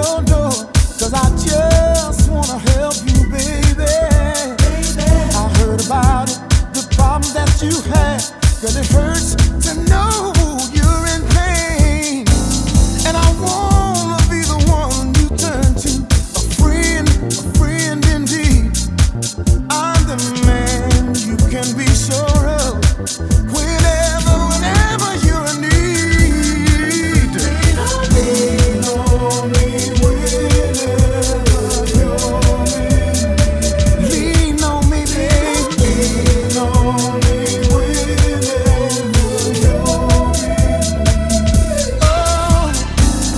your door, 'cause I just wanna help you, baby. I heard about it, the problems that you had, 'cause it hurts to know